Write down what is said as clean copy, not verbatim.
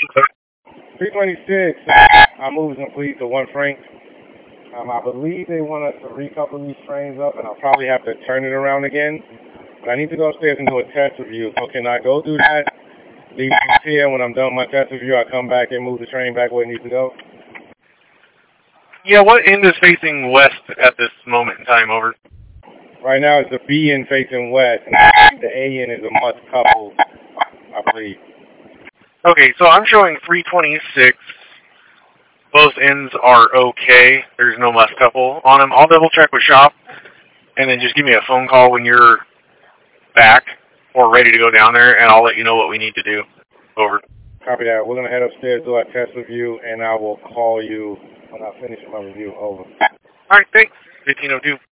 326, I'm moving complete to 1 Frank. I believe they want us to recouple these trains up, and I'll probably have to turn it around again. But I need to go upstairs and do a test review. So can I go do that? Leave this here. When I'm done with my test review, I come back and move the train back where it needs to go. Yeah, what end is facing west at this moment in time, over? Right now, it's the B end facing west, and the A end is a must couple, I believe. Okay, so I'm showing 326. Both ends are okay. There's no must couple on them. I'll double check with shop, and then just give me a phone call when you're back or ready to go down there, and I'll let you know what we need to do. Over. Copy that. We're going to head upstairs, do our test review, and I will call you when I finish my review. Over. All right, thanks. 1502.